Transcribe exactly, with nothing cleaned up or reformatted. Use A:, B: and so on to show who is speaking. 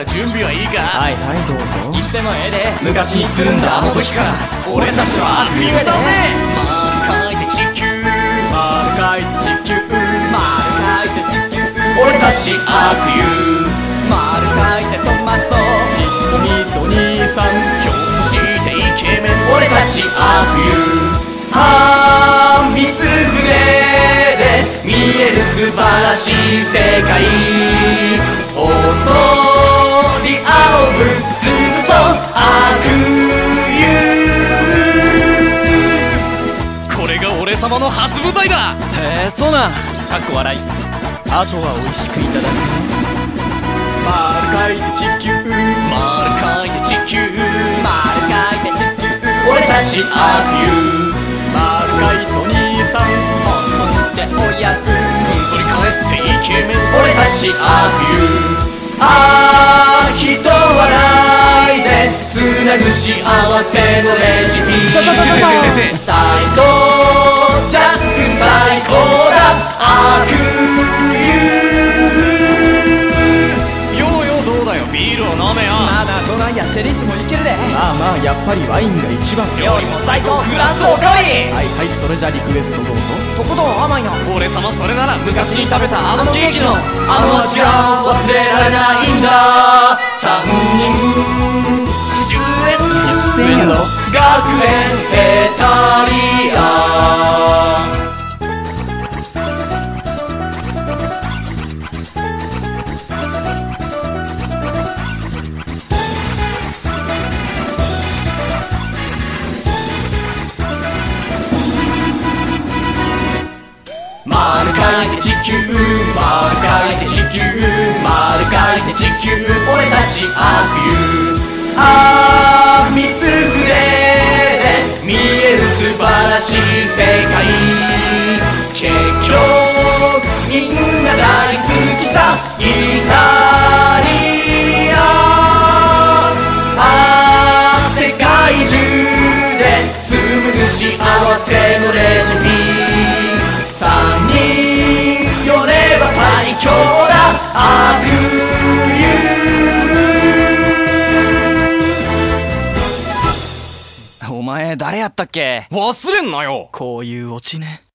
A: ら準備はいいか？
B: はいはいどうぞ。
A: いつでもええで。昔につるんだあの時から俺たちは悪夢だぜ。丸書いて地球、丸書いて地球、丸書いて地球、俺たち悪夢。丸書いてトマト、ちっとみと兄さん、ひょっとしてイケメン、俺たち悪夢。あー、三つ船で見える素晴らしい世界、オーストリアをぶっ潰そう悪夢。これが俺様の初舞台だ。
B: へえそうなん。かっこ笑い。あとは美味しくいただく。
A: 丸書いて地球、丸書いて地球、丸書いて地球、俺たち悪夢。丸書いてお兄さん、ほっとして親分、ふんぞり返ってイケメン、俺たち悪夢。あー、人笑いでつなぐ幸せのレシピ。
B: そうそうそうそう
A: 最高ジャック最高だ悪夢。ようようどうだよ、ビールを飲めよ。
B: まだどないやチェリッシュもいけるで。
C: まあまあやっぱりワインが一番。
A: 料理も最高フランスおかわり。
C: はいはいそれじゃリクエストどうぞ。
B: とことん甘いな。
A: 俺様それなら昔に食べたあのケーキのあの味が忘れられないんだ。三人主演
C: 出演やろ。
A: 学園ヘタリア。丸書いて地球、丸書いて地球、丸書いて地球、俺たち悪夢。あー、三つ船で見える素晴らしい世界、結局みんな大好きさイタリア。あー、世界中で紡ぐ幸せのレシピ、三人寄れば最強だ悪夢。
B: お前誰やったっけ？
A: 忘れんなよ。
C: こういうオチね。